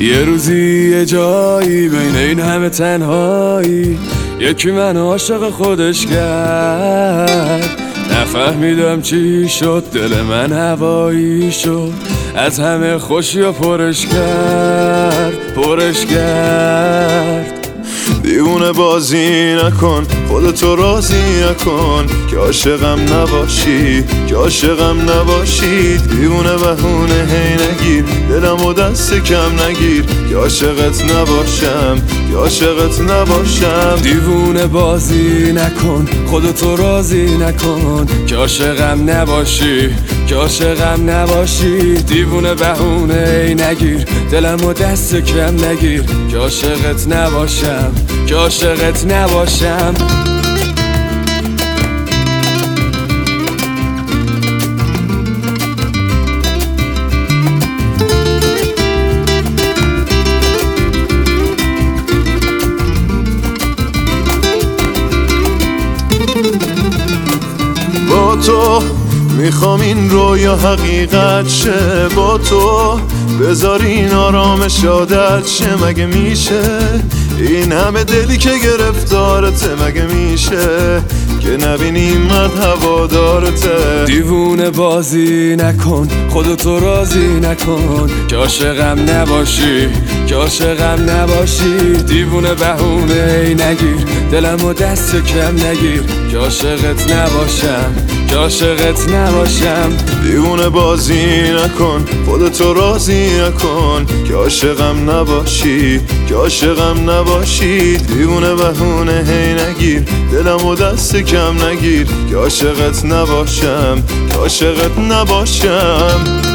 یه روزی یه جایی بین این همه تنهایی یکی من عاشق خودش کرد. نفهمیدم چی شد، دل من هوایی شد، از همه خوشی و پرش کرد. دیوونه بازی نکن، خودتو راضی نکن که عاشقم نباشی، دیوونه بهونه هی نگیر، دلمو دست کم نگیر که عاشقت نباشم. دیوونه بازی نکن، خودتو راضی نکن که عاشقم نباشی، دیوونه بهونه هی نگیر، دلمو دست کم نگیر که عاشقت نباشم. با تو میخوام این رویا حقیقت شه، با تو بذارین آرامش عادت شه. مگه میشه این همه دلی که گرفتارته؟ مگه میشه که نبینی من هوادارته؟ دیوونه بازی نکن، خودتو راضی نکن که عاشقم نباشی، دیوونه بهونه ای نگیر، دلمو دست کم نگیر که عاشقت نباشم. دیوونه بازی نکن، خودتو راضی نکن که عاشقم نباشی، دیوونه بهونه هی نگیر، دلمو دست کم نگیر که عاشقت نباشم.